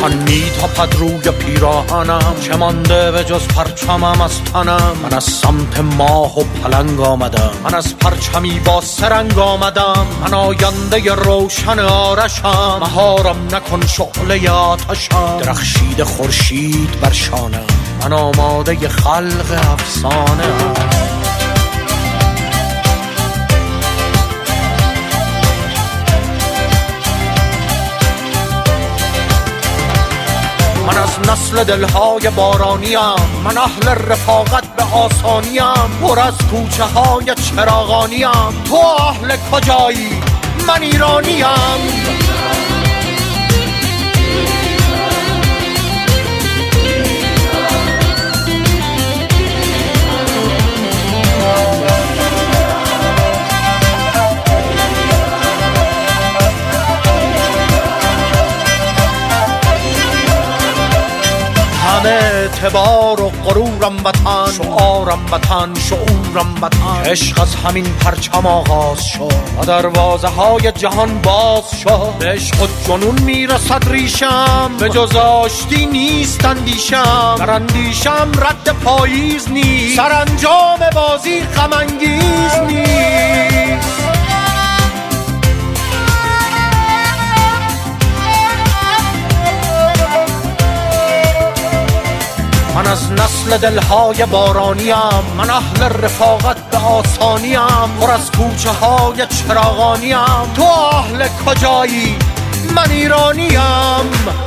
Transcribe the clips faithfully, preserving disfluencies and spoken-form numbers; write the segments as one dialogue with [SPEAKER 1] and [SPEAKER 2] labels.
[SPEAKER 1] جهان میتاپد روی پیراهنم، چه مانده به جز پرچمم از تنم. من از سمت ماه و پلنگ آمدم، من از پرچمی با سرنگ آمدم. من آینده روشن آرشم، مهارم نکن شعله آتشم. درخشید خورشید بر شانم، من آماده خلق افسانه ام. من از نسل دلهای بارانیم، من اهل رفاقت به آسانیم. پر از کوچه های چراغانیم، تو اهل کجایی؟ من ایرانیم. همه اعتبار و غرورم وطن، شعارم وطن، شعورم وطن. عشق از همین پرچم آغاز شد و دروازه های جهان باز شد. به عشق و جنون میرسد ریشم، به جز آشتی نیست اندیشم. در اندیشم رد پاییز نیست، سرانجام بازی غم انگیز نیست. من از نسل دلهای بارانیم، من اهل رفاقت به آسانیم. پر از کوچه های چراغانیم، تو اهل کجایی؟ من ایرانیم.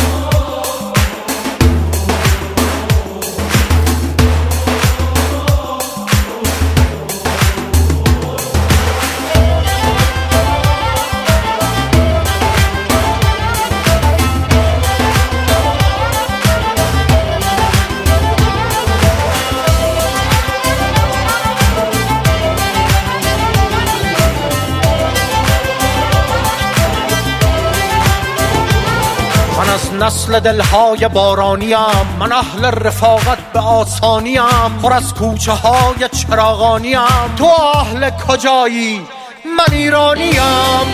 [SPEAKER 1] من از نسل دلهای بارانیم، من اهل رفاقت به آسانیم. پر از کوچه های چراغانیم، تو اهل کجایی؟ من ایرانیم.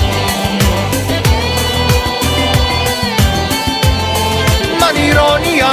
[SPEAKER 1] من ایرانیم.